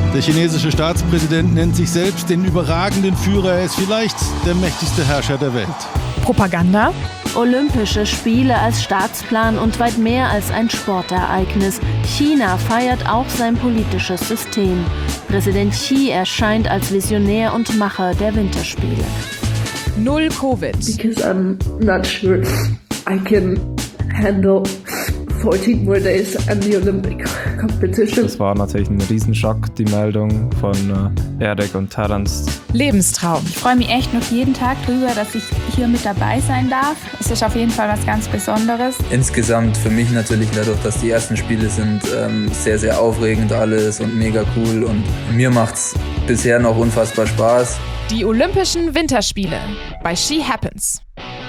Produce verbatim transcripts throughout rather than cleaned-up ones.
Der chinesische Staatspräsident nennt sich selbst den überragenden Führer. Er ist vielleicht der mächtigste Herrscher der Welt. Propaganda? Olympische Spiele als Staatsplan und weit mehr als ein Sportereignis. China feiert auch sein politisches System. Präsident Xi erscheint als Visionär und Macher der Winterspiele. Null Covid. Because I'm not sure I can handle fourteen more days and the Olympic competition. Das war natürlich ein Riesenschock, die Meldung von äh, Erik und Terence. Lebenstraum. Ich freue mich echt noch jeden Tag drüber, dass ich hier mit dabei sein darf. Es ist auf jeden Fall was ganz Besonderes. Insgesamt für mich natürlich dadurch, dass die ersten Spiele sind, ähm, sehr, sehr aufregend alles und mega cool. Und mir macht's bisher noch unfassbar Spaß. Die Olympischen Winterspiele bei She Happens.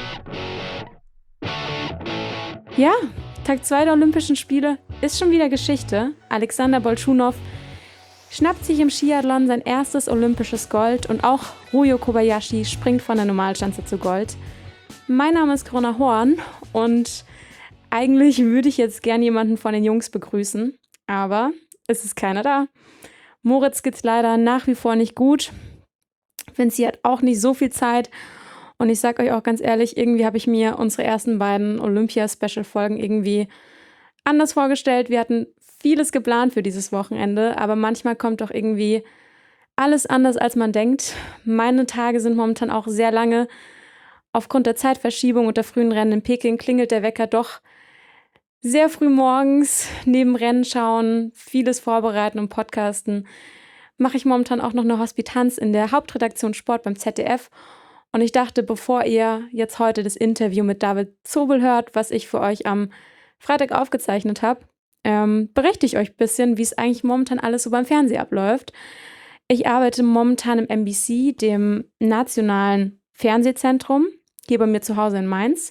Ja, Tag zwei der Olympischen Spiele ist schon wieder Geschichte. Alexander Bolschunow schnappt sich im Skiathlon sein erstes olympisches Gold und auch Ryo Kobayashi springt von der Normalschanze zu Gold. Mein Name ist Corona Horn und eigentlich würde ich jetzt gern jemanden von den Jungs begrüßen, aber es ist keiner da. Moritz geht's leider nach wie vor nicht gut. Vinci hat auch nicht so viel Zeit. Und ich sag euch auch ganz ehrlich, irgendwie habe ich mir unsere ersten beiden Olympia-Special-Folgen irgendwie anders vorgestellt. Wir hatten vieles geplant für dieses Wochenende, aber manchmal kommt doch irgendwie alles anders, als man denkt. Meine Tage sind momentan auch sehr lange. Aufgrund der Zeitverschiebung und der frühen Rennen in Peking klingelt der Wecker doch sehr früh morgens. Neben Rennen schauen, vieles vorbereiten und podcasten. Mache ich momentan auch noch eine Hospitanz in der Hauptredaktion Sport beim Z D F. Und ich dachte, bevor ihr jetzt heute das Interview mit David Zobel hört, was ich für euch am Freitag aufgezeichnet habe, ähm, berichte ich euch ein bisschen, wie es eigentlich momentan alles so beim Fernsehen abläuft. Ich arbeite momentan im M B C, dem nationalen Fernsehzentrum, hier bei mir zu Hause in Mainz.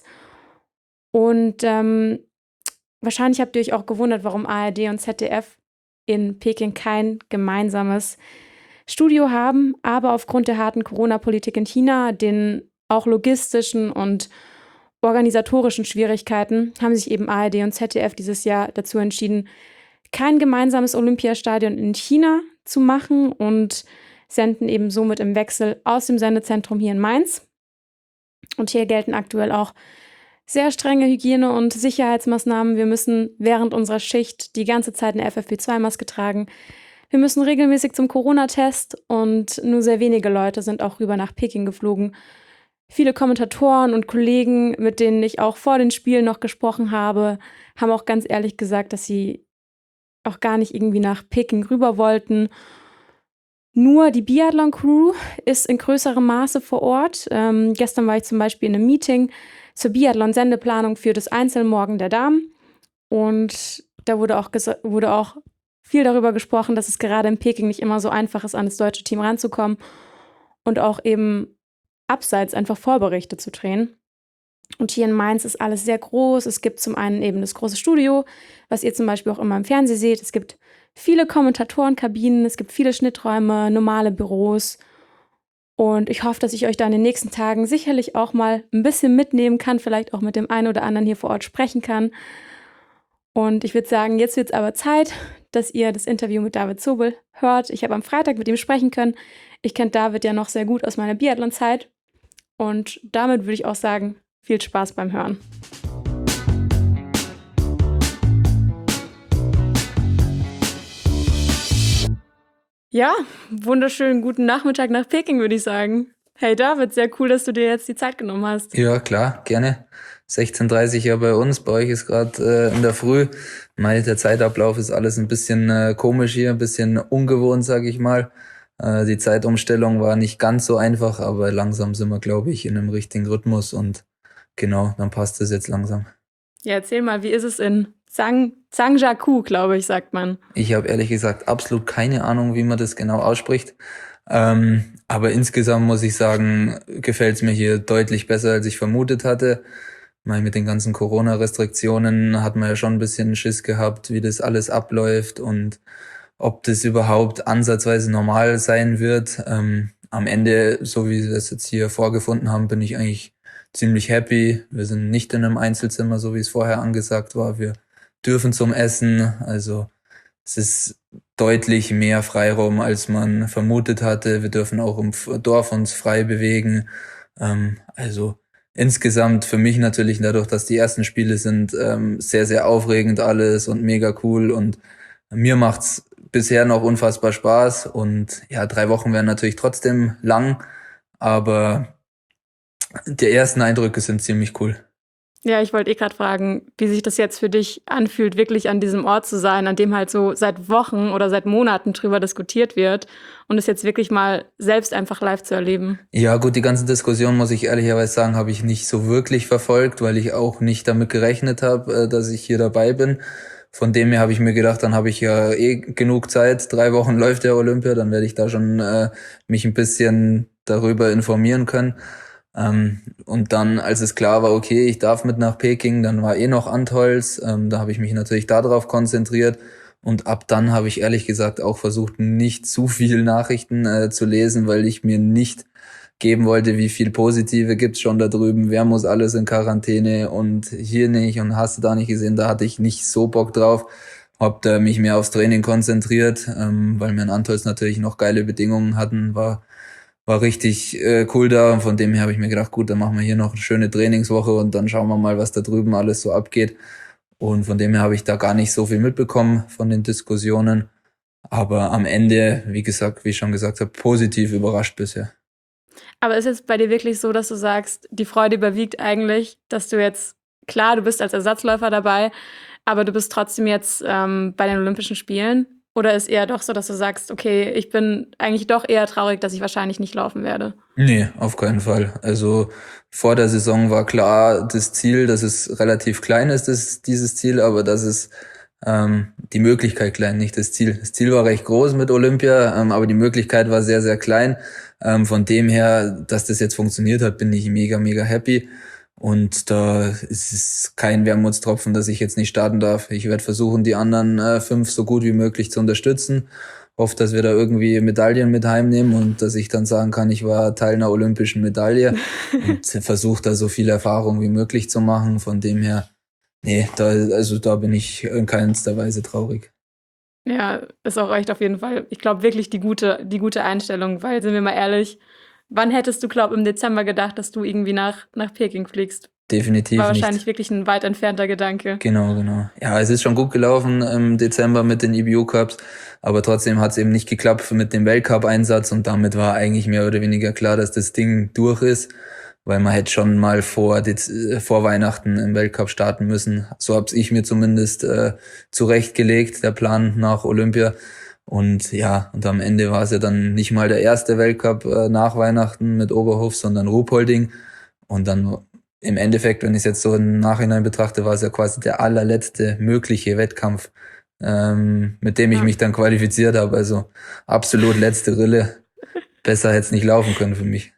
Und ähm, wahrscheinlich habt ihr euch auch gewundert, warum A R D und Z D F in Peking kein gemeinsames Studio haben, aber aufgrund der harten Corona-Politik in China, den auch logistischen und organisatorischen Schwierigkeiten, haben sich eben A R D und Z D F dieses Jahr dazu entschieden, kein gemeinsames Olympiastadion in China zu machen und senden eben somit im Wechsel aus dem Sendezentrum hier in Mainz. Und hier gelten aktuell auch sehr strenge Hygiene- und Sicherheitsmaßnahmen. Wir müssen während unserer Schicht die ganze Zeit eine F F P zwei Maske tragen. Wir müssen regelmäßig zum Corona-Test und nur sehr wenige Leute sind auch rüber nach Peking geflogen. Viele Kommentatoren und Kollegen, mit denen ich auch vor den Spielen noch gesprochen habe, haben auch ganz ehrlich gesagt, dass sie auch gar nicht irgendwie nach Peking rüber wollten. Nur die Biathlon-Crew ist in größerem Maße vor Ort. Ähm, gestern war ich zum Beispiel in einem Meeting zur Biathlon-Sendeplanung für das Einzelmorgen der Damen. Und da wurde auch, ges- wurde auch viel darüber gesprochen, dass es gerade in Peking nicht immer so einfach ist, an das deutsche Team ranzukommen und auch eben abseits einfach Vorberichte zu drehen. Und hier in Mainz ist alles sehr groß. Es gibt zum einen eben das große Studio, was ihr zum Beispiel auch immer im Fernsehen seht. Es gibt viele Kommentatorenkabinen, es gibt viele Schnitträume, normale Büros. Und ich hoffe, dass ich euch da in den nächsten Tagen sicherlich auch mal ein bisschen mitnehmen kann, vielleicht auch mit dem einen oder anderen hier vor Ort sprechen kann. Und ich würde sagen, jetzt wird es aber Zeit, dass ihr das Interview mit David Zobel hört. Ich habe am Freitag mit ihm sprechen können. Ich kenne David ja noch sehr gut aus meiner Biathlon-Zeit. Und damit würde ich auch sagen, viel Spaß beim Hören. Ja, wunderschönen guten Nachmittag nach Peking, würde ich sagen. Hey David, sehr cool, dass du dir jetzt die Zeit genommen hast. Ja, klar, gerne. sechzehn Uhr dreißig ja bei uns, bei euch ist gerade äh, in der Früh. Mal der Zeitablauf ist alles ein bisschen äh, komisch hier, ein bisschen ungewohnt, sage ich mal. Äh, die Zeitumstellung war nicht ganz so einfach, aber langsam sind wir, glaube ich, in einem richtigen Rhythmus und genau, dann passt es jetzt langsam. Ja, erzähl mal, wie ist es in Zhang, Zhangjiakou, glaube ich, sagt man. Ich habe ehrlich gesagt absolut keine Ahnung, wie man das genau ausspricht. Ähm, aber insgesamt muss ich sagen, gefällt es mir hier deutlich besser, als ich vermutet hatte. Mal mit den ganzen Corona-Restriktionen hat man ja schon ein bisschen Schiss gehabt, wie das alles abläuft und ob das überhaupt ansatzweise normal sein wird. Ähm, am Ende, so wie wir das jetzt hier vorgefunden haben, bin ich eigentlich ziemlich happy. Wir sind nicht in einem Einzelzimmer, so wie es vorher angesagt war. Wir dürfen zum Essen. Also es ist deutlich mehr Freiraum, als man vermutet hatte. Wir dürfen auch im Dorf uns frei bewegen. Ähm, also insgesamt für mich natürlich dadurch, dass die ersten Spiele sind, ähm, sehr, sehr aufregend alles und mega cool. Und mir macht's bisher noch unfassbar Spaß. Und ja, drei Wochen wären natürlich trotzdem lang, aber die ersten Eindrücke sind ziemlich cool. Ja, ich wollte eh gerade fragen, wie sich das jetzt für dich anfühlt, wirklich an diesem Ort zu sein, an dem halt so seit Wochen oder seit Monaten drüber diskutiert wird und es jetzt wirklich mal selbst einfach live zu erleben. Ja gut, die ganze Diskussion, muss ich ehrlicherweise sagen, habe ich nicht so wirklich verfolgt, weil ich auch nicht damit gerechnet habe, dass ich hier dabei bin. Von dem her habe ich mir gedacht, dann habe ich ja eh genug Zeit, drei Wochen läuft der Olympia, dann werde ich da schon äh, mich ein bisschen darüber informieren können. Ähm, und dann, als es klar war, okay, ich darf mit nach Peking, dann war eh noch Antholz, ähm, da habe ich mich natürlich darauf konzentriert und ab dann habe ich ehrlich gesagt auch versucht, nicht zu viel Nachrichten äh, zu lesen, weil ich mir nicht geben wollte, wie viel Positive gibt's schon da drüben, wer muss alles in Quarantäne und hier nicht und hast du da nicht gesehen, da hatte ich nicht so Bock drauf, hab da mich mehr aufs Training konzentriert, ähm, weil wir in Antholz natürlich noch geile Bedingungen hatten, war War richtig äh, cool da und von dem her habe ich mir gedacht, gut, dann machen wir hier noch eine schöne Trainingswoche und dann schauen wir mal, was da drüben alles so abgeht. Und von dem her habe ich da gar nicht so viel mitbekommen von den Diskussionen. Aber am Ende, wie gesagt, wie ich schon gesagt habe, positiv überrascht bisher. Aber ist es bei dir wirklich so, dass du sagst, die Freude überwiegt eigentlich, dass du jetzt, klar, du bist als Ersatzläufer dabei, aber du bist trotzdem jetzt ähm, bei den Olympischen Spielen? Oder ist eher doch so, dass du sagst, okay, ich bin eigentlich doch eher traurig, dass ich wahrscheinlich nicht laufen werde? Nee, auf keinen Fall. Also vor der Saison war klar das Ziel, dass es relativ klein ist, das, dieses Ziel, aber dass es ähm, die Möglichkeit klein, nicht das Ziel. Das Ziel war recht groß mit Olympia, ähm, aber die Möglichkeit war sehr, sehr klein. Ähm, von dem her, dass das jetzt funktioniert hat, bin ich mega, mega happy. Und da ist es kein Wermutstropfen, dass ich jetzt nicht starten darf. Ich werde versuchen, die anderen äh, fünf so gut wie möglich zu unterstützen. Hoffe, dass wir da irgendwie Medaillen mit heimnehmen und dass ich dann sagen kann, ich war Teil einer olympischen Medaille und versuche da so viel Erfahrung wie möglich zu machen. Von dem her, nee, da, also da bin ich in keinster Weise traurig. Ja, ist auch echt auf jeden Fall, ich glaube, wirklich die gute, die gute Einstellung, weil, sind wir mal ehrlich, wann hättest du, glaub, im Dezember gedacht, dass du irgendwie nach, nach Peking fliegst? Definitiv War wahrscheinlich nicht. wirklich ein weit entfernter Gedanke. Genau, genau. Ja, es ist schon gut gelaufen im Dezember mit den E B U-Cups, aber trotzdem hat es eben nicht geklappt mit dem Weltcup-Einsatz und damit war eigentlich mehr oder weniger klar, dass das Ding durch ist, weil man hätte schon mal vor, Dez- vor Weihnachten im Weltcup starten müssen. So hab's ich mir zumindest äh, zurechtgelegt, der Plan nach Olympia. Und ja, und am Ende war es ja dann nicht mal der erste Weltcup äh, nach Weihnachten mit Oberhof, sondern Ruhpolding. Und dann im Endeffekt, wenn ich es jetzt so im Nachhinein betrachte, war es ja quasi der allerletzte mögliche Wettkampf, ähm, mit dem ich Ja. mich dann qualifiziert habe. Also absolut letzte Rille. Besser hätte es nicht laufen können für mich.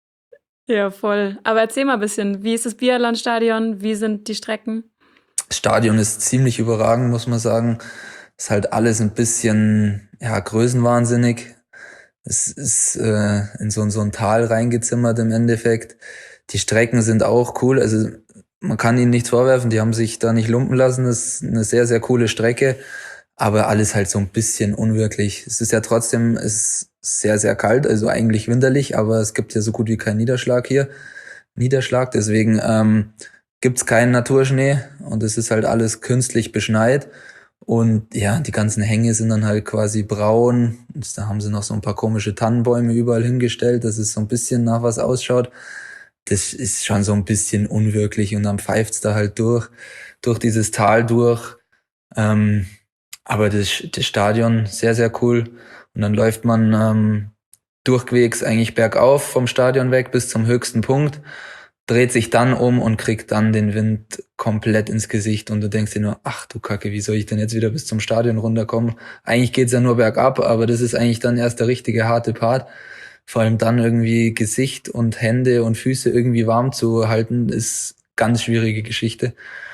Ja, voll. Aber erzähl mal ein bisschen, wie ist das Biathlon-Stadion? Wie sind die Strecken? Das Stadion ist ziemlich überragend, muss man sagen. Ist halt alles ein bisschen, ja, größenwahnsinnig. Es ist äh, in so, so ein Tal reingezimmert im Endeffekt. Die Strecken sind auch cool. Also man kann ihnen nichts vorwerfen. Die haben sich da nicht lumpen lassen. Das ist eine sehr, sehr coole Strecke. Aber alles halt so ein bisschen unwirklich. Es ist ja trotzdem, es ist sehr, sehr kalt. Also eigentlich winterlich. Aber es gibt ja so gut wie keinen Niederschlag hier. Niederschlag. Deswegen ähm, gibt's keinen Naturschnee. Und es ist halt alles künstlich beschneit. Und ja, die ganzen Hänge sind dann halt quasi braun. Und da haben sie noch so ein paar komische Tannenbäume überall hingestellt, dass es so ein bisschen nach was ausschaut. Das ist schon so ein bisschen unwirklich und dann pfeift's da halt durch, durch dieses Tal durch. Ähm, aber das, das Stadion, sehr, sehr cool. Und dann läuft man ähm, durchwegs eigentlich bergauf vom Stadion weg bis zum höchsten Punkt, dreht sich dann um und kriegt dann den Wind komplett ins Gesicht und du denkst dir nur, ach du Kacke, wie soll ich denn jetzt wieder bis zum Stadion runterkommen? Eigentlich geht's ja nur bergab, aber das ist eigentlich dann erst der richtige harte Part. Vor allem dann irgendwie Gesicht und Hände und Füße irgendwie warm zu halten, ist ganz schwierige Geschichte.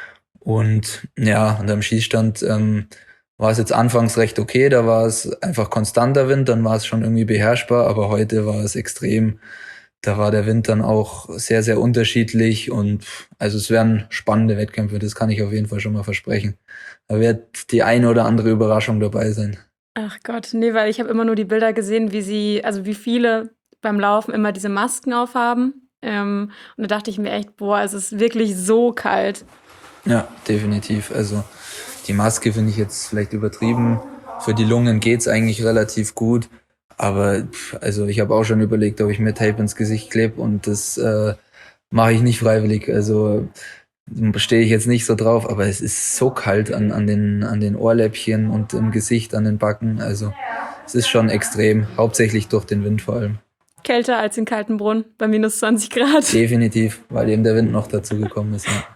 Und ja, und am Schießstand ähm, war es jetzt anfangs recht okay, da war es einfach konstanter Wind, dann war es schon irgendwie beherrschbar, aber heute war es extrem. Da war der Wind dann auch sehr, sehr unterschiedlich und also es werden spannende Wettkämpfe, das kann ich auf jeden Fall schon mal versprechen. Da wird die eine oder andere Überraschung dabei sein. Ach Gott, nee, weil ich habe immer nur die Bilder gesehen, wie sie, also wie viele beim Laufen immer diese Masken aufhaben. Ähm, und da dachte ich mir echt, boah, es ist wirklich so kalt. Ja, definitiv. Also die Maske finde ich jetzt vielleicht übertrieben. Für die Lungen geht's eigentlich relativ gut. Aber pff, also ich habe auch schon überlegt, ob ich mir Tape ins Gesicht klebe und das äh, mache ich nicht freiwillig. Also stehe ich jetzt nicht so drauf, aber es ist so kalt an, an, den, an den Ohrläppchen und im Gesicht, an den Backen. Also es ist schon extrem, hauptsächlich durch den Wind vor allem. Kälter als in Kaltenbrunn bei minus zwanzig Grad. Definitiv, weil eben der Wind noch dazu gekommen ist. Ja.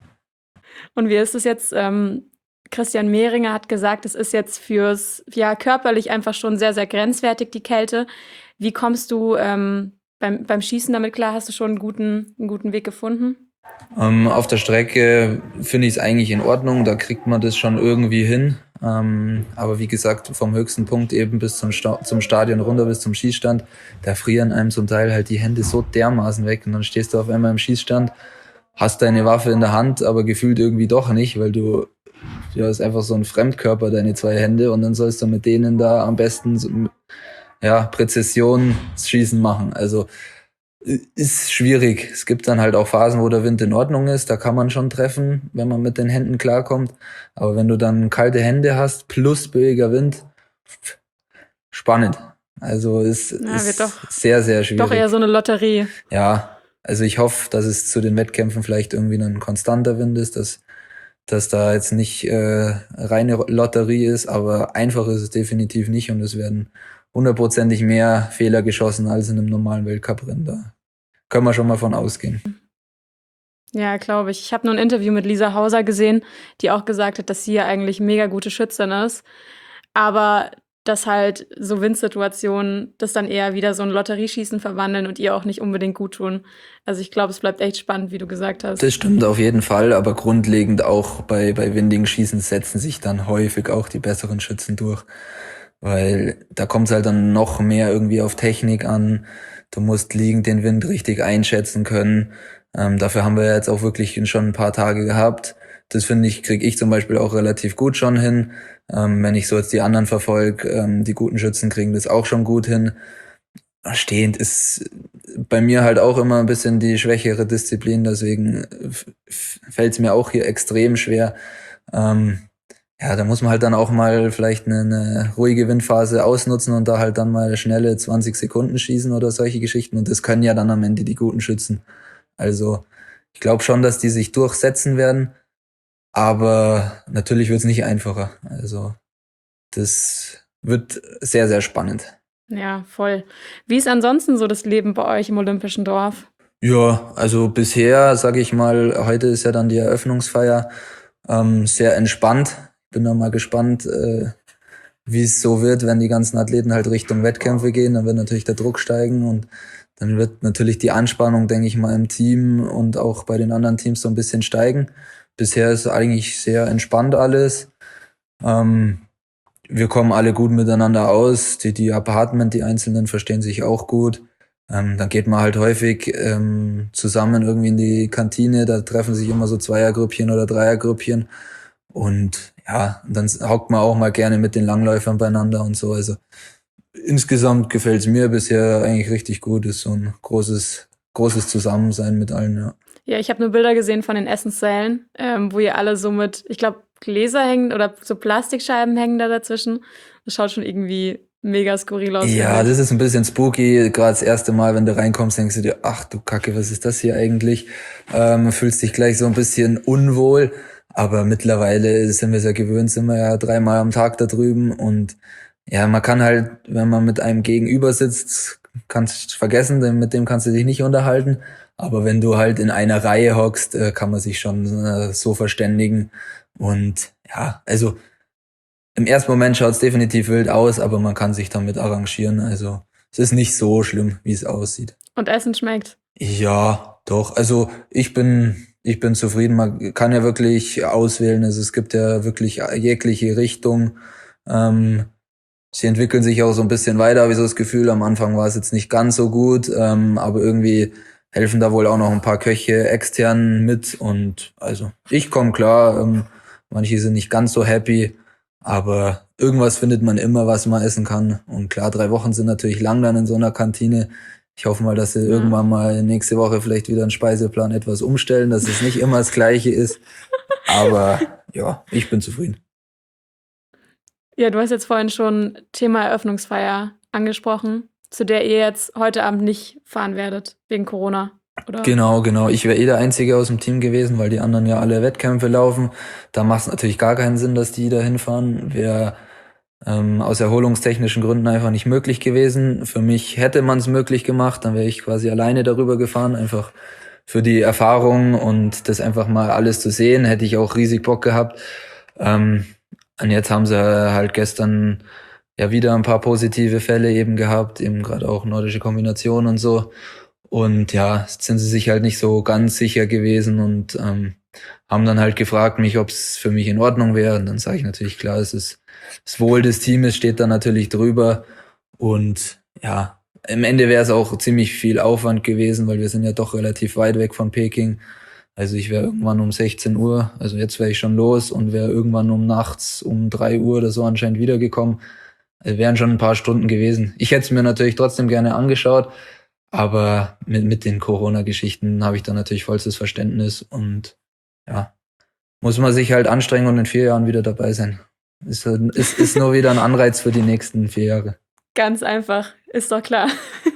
Und wie ist es jetzt? Ähm, Christian Mehringer hat gesagt, es ist jetzt fürs, ja, körperlich einfach schon sehr, sehr grenzwertig, die Kälte. Wie kommst du ähm, beim, beim Schießen damit klar? Hast du schon einen guten, einen guten Weg gefunden? Ähm, auf der Strecke finde ich es eigentlich in Ordnung, da kriegt man das schon irgendwie hin. Ähm, aber wie gesagt, vom höchsten Punkt eben bis zum, Sta- zum Stadion runter, bis zum Schießstand, da frieren einem zum Teil halt die Hände so dermaßen weg und dann stehst du auf einmal im Schießstand, hast deine Waffe in der Hand, aber gefühlt irgendwie doch nicht, weil du, ja, ist einfach so ein Fremdkörper, deine zwei Hände, und dann sollst du mit denen da am besten so, ja, Präzisionsschießen machen. Also ist schwierig. Es gibt dann halt auch Phasen, wo der Wind in Ordnung ist. Da kann man schon treffen, wenn man mit den Händen klarkommt. Aber wenn du dann kalte Hände hast, plus böiger Wind, spannend. Also es Ja, ist wird doch- sehr, sehr schwierig. Doch eher so eine Lotterie. Ja, also ich hoffe, dass es zu den Wettkämpfen vielleicht irgendwie ein konstanter Wind ist, dass, dass da jetzt nicht äh, reine Lotterie ist, aber einfach ist es definitiv nicht und es werden hundertprozentig mehr Fehler geschossen als in einem normalen Weltcuprennen. Da können wir schon mal von ausgehen. Ja, glaube ich. Ich habe nur ein Interview mit Lisa Hauser gesehen, die auch gesagt hat, dass sie ja eigentlich mega gute Schützin ist. Aber dass halt so Windsituationen das dann eher wieder so ein Lotterieschießen verwandeln und ihr auch nicht unbedingt gut tun. Also ich glaube, es bleibt echt spannend, wie du gesagt hast. Das stimmt auf jeden Fall, aber grundlegend auch bei, bei windigen Schießen setzen sich dann häufig auch die besseren Schützen durch. Weil da kommt es halt dann noch mehr irgendwie auf Technik an. Du musst liegend den Wind richtig einschätzen können. Ähm, dafür haben wir jetzt auch wirklich schon ein paar Tage gehabt. Das finde ich, kriege ich zum Beispiel auch relativ gut schon hin. Ähm, wenn ich so jetzt die anderen verfolge, ähm, die guten Schützen kriegen das auch schon gut hin. Stehend ist bei mir halt auch immer ein bisschen die schwächere Disziplin, deswegen fällt es mir auch hier extrem schwer. Ähm, ja, da muss man halt dann auch mal vielleicht eine, eine ruhige Windphase ausnutzen und da halt dann mal schnelle zwanzig Sekunden schießen oder solche Geschichten. Und das können ja dann am Ende die guten Schützen. Also ich glaube schon, dass die sich durchsetzen werden, aber natürlich wird es nicht einfacher. Also das wird sehr, sehr spannend. Ja, voll. Wie ist ansonsten so das Leben bei euch im Olympischen Dorf? Ja, also bisher, sage ich mal, heute ist ja dann die Eröffnungsfeier, ähm, sehr entspannt. Bin da mal gespannt, äh, wie es so wird, wenn die ganzen Athleten halt Richtung Wettkämpfe gehen. Dann wird natürlich der Druck steigen und dann wird natürlich die Anspannung, denke ich mal, im Team und auch bei den anderen Teams so ein bisschen steigen. Bisher ist eigentlich sehr entspannt alles. Ähm, wir kommen alle gut miteinander aus. Die, die Apartment, die Einzelnen verstehen sich auch gut. Ähm, dann geht man halt häufig ähm, zusammen irgendwie in die Kantine. Da treffen sich immer so Zweiergrüppchen oder Dreiergrüppchen. Und ja, dann hockt man auch mal gerne mit den Langläufern beieinander und so. Also insgesamt gefällt es mir bisher eigentlich richtig gut. Ist so ein großes, großes Zusammensein mit allen, ja. Ja, ich habe nur Bilder gesehen von den Essenssälen, ähm, wo ihr alle so mit, ich glaube, Gläser hängen oder so Plastikscheiben hängen da dazwischen. Das schaut schon irgendwie mega skurril aus. Ja, das ist ein bisschen spooky. Gerade das erste Mal, wenn du reinkommst, denkst du dir, ach du Kacke, was ist das hier eigentlich? Ähm, fühlst dich gleich so ein bisschen unwohl. Aber mittlerweile sind wir es ja gewöhnt, sind wir ja dreimal am Tag da drüben. Und ja, man kann halt, wenn man mit einem gegenüber sitzt, kannst vergessen, denn mit dem kannst du dich nicht unterhalten. Aber wenn du halt in einer Reihe hockst, kann man sich schon so verständigen. Und ja, also im ersten Moment schaut es definitiv wild aus, aber man kann sich damit arrangieren. Also es ist nicht so schlimm, wie es aussieht. Und Essen schmeckt? Ja, doch. Also ich bin ich bin zufrieden. Man kann ja wirklich auswählen. Also es gibt ja wirklich jegliche Richtung. Ähm, sie entwickeln sich auch so ein bisschen weiter, habe ich so das Gefühl. Am Anfang war es jetzt nicht ganz so gut, ähm, aber irgendwie helfen da wohl auch noch ein paar Köche extern mit. Und also ich komme klar. Ähm, manche sind nicht ganz so happy. Aber irgendwas findet man immer, was man essen kann. Und klar, drei Wochen sind natürlich lang dann in so einer Kantine. Ich hoffe mal, dass sie ja. irgendwann mal nächste Woche vielleicht wieder einen Speiseplan etwas umstellen, dass es nicht immer das Gleiche ist. Aber ja, ich bin zufrieden. Ja, du hast jetzt vorhin schon Thema Eröffnungsfeier angesprochen, zu der ihr jetzt heute Abend nicht fahren werdet, wegen Corona, oder? Genau, genau. Ich wäre eh der Einzige aus dem Team gewesen, weil die anderen ja alle Wettkämpfe laufen. Da macht es natürlich gar keinen Sinn, dass die da hinfahren. Wäre ähm, aus erholungstechnischen Gründen einfach nicht möglich gewesen. Für mich hätte man es möglich gemacht, dann wäre ich quasi alleine darüber gefahren, einfach für die Erfahrung und das einfach mal alles zu sehen, hätte ich auch riesig Bock gehabt. Ähm, und jetzt haben sie halt gestern ja wieder ein paar positive Fälle eben gehabt, eben gerade auch nordische Kombination und so. Und ja, jetzt sind sie sich halt nicht so ganz sicher gewesen und ähm, haben dann halt gefragt mich, ob es für mich in Ordnung wäre. Und dann sage ich natürlich, klar, es ist das Wohl des Teams steht da natürlich drüber. Und ja, im Ende wäre es auch ziemlich viel Aufwand gewesen, weil wir sind ja doch relativ weit weg von Peking. Also ich wäre irgendwann um sechzehn Uhr, also jetzt wäre ich schon los und wäre irgendwann um nachts um drei Uhr oder so anscheinend wiedergekommen. Also wären schon ein paar Stunden gewesen. Ich hätte es mir natürlich trotzdem gerne angeschaut, aber mit, mit den Corona-Geschichten habe ich da natürlich vollstes Verständnis und ja, muss man sich halt anstrengen und in vier Jahren wieder dabei sein. Ist, ist, ist nur wieder ein Anreiz für die nächsten vier Jahre. Ganz einfach, ist doch klar.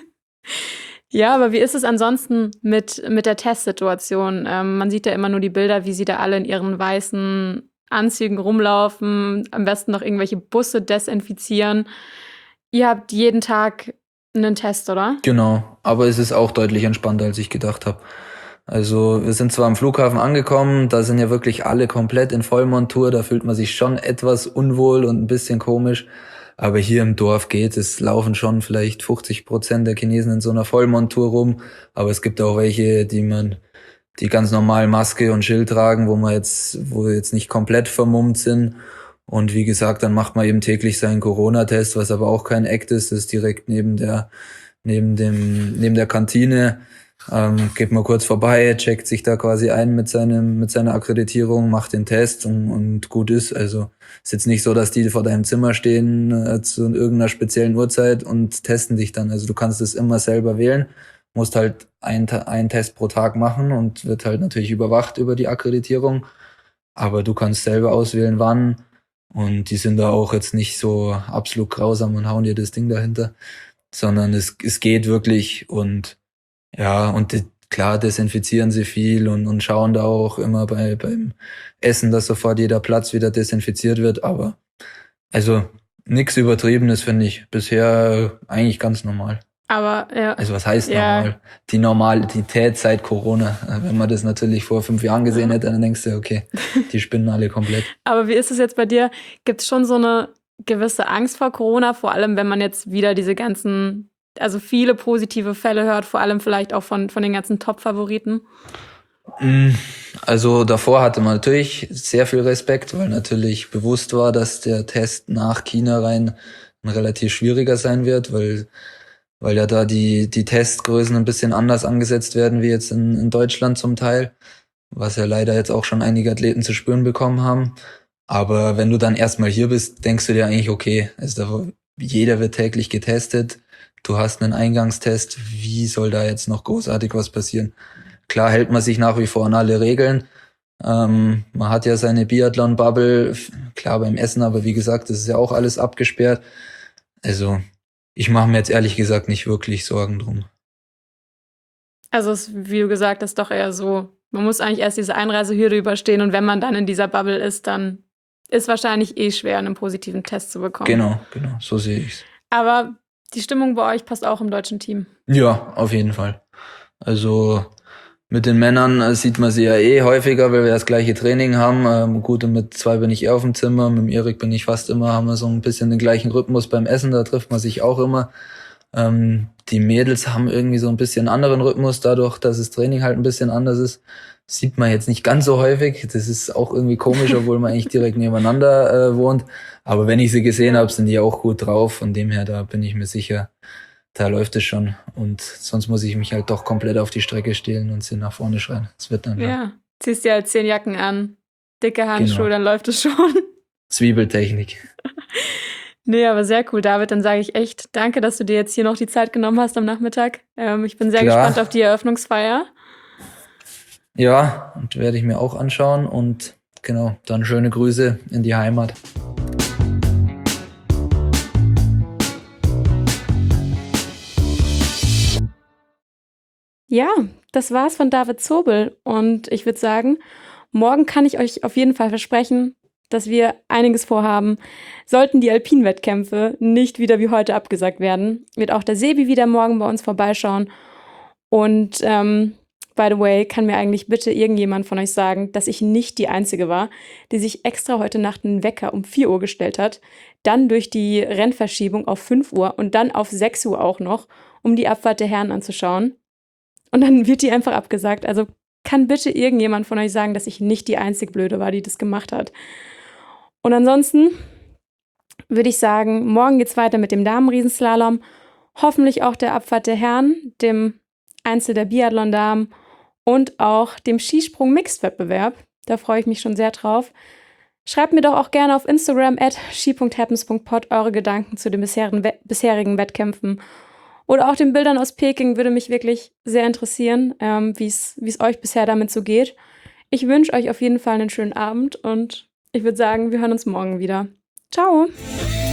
Ja, aber wie ist es ansonsten mit, mit der Testsituation? Ähm, man sieht ja immer nur die Bilder, wie sie da alle in ihren weißen Anzügen rumlaufen, am besten noch irgendwelche Busse desinfizieren. Ihr habt jeden Tag einen Test, oder? Genau, aber es ist auch deutlich entspannter, als ich gedacht habe. Also wir sind zwar am Flughafen angekommen, da sind ja wirklich alle komplett in Vollmontur, da fühlt man sich schon etwas unwohl und ein bisschen komisch. Aber hier im Dorf geht es, laufen schon vielleicht fünfzig Prozent der Chinesen in so einer Vollmontur rum. Aber es gibt auch welche, die man, die ganz normal Maske und Schild tragen, wo man jetzt, wo wir jetzt nicht komplett vermummt sind. Und wie gesagt, dann macht man eben täglich seinen Corona-Test, was aber auch kein Act ist, das ist direkt neben der, neben dem, neben der Kantine. Ähm, geht mal kurz vorbei, checkt sich da quasi ein mit seinem, mit seiner Akkreditierung, macht den Test und, und gut ist. Also ist jetzt nicht so, dass die vor deinem Zimmer stehen äh, zu irgendeiner speziellen Uhrzeit und testen dich dann. Also du kannst es immer selber wählen, musst halt einen, einen Test pro Tag machen und wird halt natürlich überwacht über die Akkreditierung. Aber du kannst selber auswählen, wann. Und die sind da auch jetzt nicht so absolut grausam und hauen dir das Ding dahinter, sondern es, es geht wirklich und ja, und die, klar desinfizieren sie viel und, und schauen da auch immer bei beim Essen, dass sofort jeder Platz wieder desinfiziert wird. Aber also nichts Übertriebenes, finde ich. Bisher eigentlich ganz normal. Aber ja. Also was heißt ja. normal? Die Normalität seit Corona. Wenn man das natürlich vor fünf Jahren gesehen hätte, dann denkst du, okay, die spinnen alle komplett. Aber wie ist es jetzt bei dir? Gibt es schon so eine gewisse Angst vor Corona, vor allem wenn man jetzt wieder diese ganzen, also viele positive Fälle hört, vor allem vielleicht auch von, von den ganzen Top-Favoriten? Also davor hatte man natürlich sehr viel Respekt, weil natürlich bewusst war, dass der Test nach China rein ein relativ schwieriger sein wird, weil weil ja da die die Testgrößen ein bisschen anders angesetzt werden wie jetzt in, in Deutschland zum Teil, was ja leider jetzt auch schon einige Athleten zu spüren bekommen haben. Aber wenn du dann erstmal hier bist, denkst du dir eigentlich, okay, also jeder wird täglich getestet, du hast einen Eingangstest, wie soll da jetzt noch großartig was passieren? Klar hält man sich nach wie vor an alle Regeln. Ähm, man hat ja seine Biathlon-Bubble, klar beim Essen, aber wie gesagt, das ist ja auch alles abgesperrt. Also ich mache mir jetzt ehrlich gesagt nicht wirklich Sorgen drum. Also es, wie du gesagt hast, doch eher so, man muss eigentlich erst diese Einreisehürde überstehen und wenn man dann in dieser Bubble ist, dann ist wahrscheinlich eh schwer, einen positiven Test zu bekommen. Genau, genau, so sehe ich's. Aber die Stimmung bei euch passt auch im deutschen Team. Ja, auf jeden Fall. Also mit den Männern sieht man sie ja eh häufiger, weil wir das gleiche Training haben. Ähm, gut, und mit zwei bin ich eher auf dem Zimmer, mit dem Erik bin ich fast immer, haben wir so ein bisschen den gleichen Rhythmus beim Essen, da trifft man sich auch immer. Ähm, die Mädels haben irgendwie so ein bisschen anderen Rhythmus, dadurch, dass das Training halt ein bisschen anders ist. Sieht man jetzt nicht ganz so häufig, das ist auch irgendwie komisch, obwohl man eigentlich direkt nebeneinander äh, wohnt. Aber wenn ich sie gesehen habe, sind die auch gut drauf, von dem her, da bin ich mir sicher, da läuft es schon. Und sonst muss ich mich halt doch komplett auf die Strecke stellen und sie nach vorne schreien. Das wird dann. Ja, ja. Ziehst dir halt zehn Jacken an, dicke Handschuhe, genau. Dann läuft es schon. Zwiebeltechnik. Nee, aber sehr cool, David. Dann sage ich echt danke, dass du dir jetzt hier noch die Zeit genommen hast am Nachmittag. Ähm, ich bin sehr Klar. gespannt auf die Eröffnungsfeier. Ja, und werde ich mir auch anschauen und genau, dann schöne Grüße in die Heimat. Ja, das war's von David Zobel. Und ich würde sagen, morgen kann ich euch auf jeden Fall versprechen, dass wir einiges vorhaben. Sollten die Alpin-Wettkämpfe nicht wieder wie heute abgesagt werden, wird auch der Sebi wieder morgen bei uns vorbeischauen. Und ähm, by the way, kann mir eigentlich bitte irgendjemand von euch sagen, dass ich nicht die Einzige war, die sich extra heute Nacht einen Wecker um vier Uhr gestellt hat, dann durch die Rennverschiebung auf fünf Uhr und dann auf sechs Uhr auch noch, um die Abfahrt der Herren anzuschauen. Und dann wird die einfach abgesagt. Also kann bitte irgendjemand von euch sagen, dass ich nicht die einzig Blöde war, die das gemacht hat. Und ansonsten würde ich sagen, morgen geht's weiter mit dem Damenriesenslalom. Hoffentlich auch der Abfahrt der Herren, dem Einzel der Biathlon-Damen und auch dem Skisprung-Mixed-Wettbewerb. Da freue ich mich schon sehr drauf. Schreibt mir doch auch gerne auf Instagram at ski punkt happens punkt pod eure Gedanken zu den bisherigen, bisherigen Wettkämpfen. Oder auch den Bildern aus Peking würde mich wirklich sehr interessieren, ähm, wie es euch bisher damit so geht. Ich wünsche euch auf jeden Fall einen schönen Abend und ich würde sagen, wir hören uns morgen wieder. Ciao!